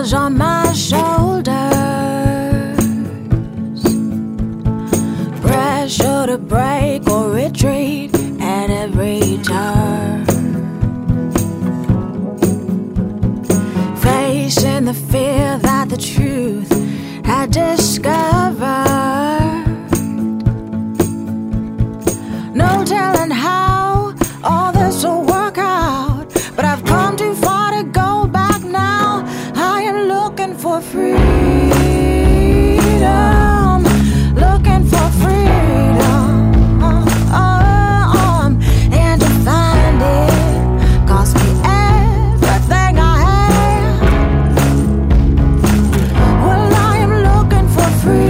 was on my shoulders, pressure to break or retreat at every turn, facing the fear that the truth had discovered. No telling how all this will work out, but I've come too far to go back now. I am looking for freedom, looking for freedom, and to find it cost me everything I have. Well, I am looking for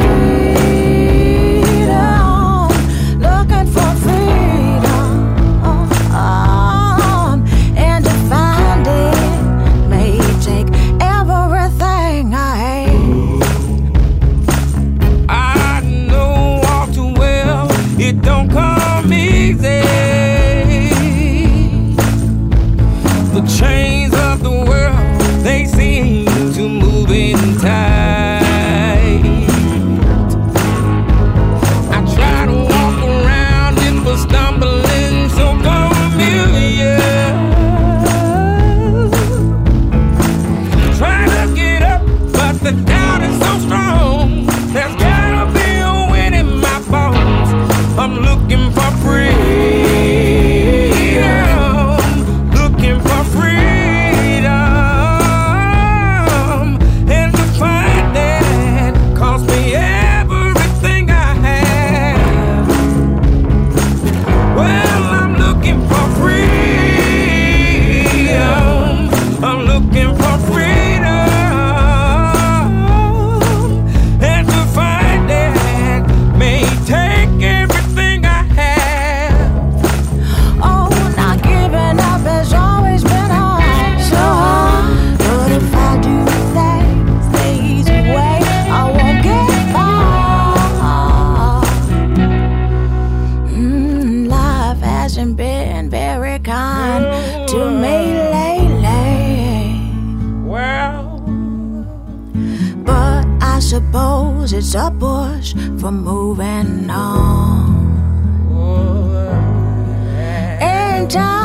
freedom, looking for freedom, and to find it may take everything I hate. I know all too well it don't come easy. The chains of the world, they seem to move in tight. I try to walk around it, but stumbling so familiar. Try to get up, but the doubt is so strong. There's gotta be a wind in my bones. I'm looking for freedom, looking for freedom, and to find that cost me everything I have. Well, I'm looking for freedom, I'm looking for freedom, and to find that may take everything I have. Oh, not giving up has always been hard, so hard. But if I do things the easy way, I won't get far. Life hasn't been very kind to me lately, Well, but I suppose it's a push for moving on. oh, In time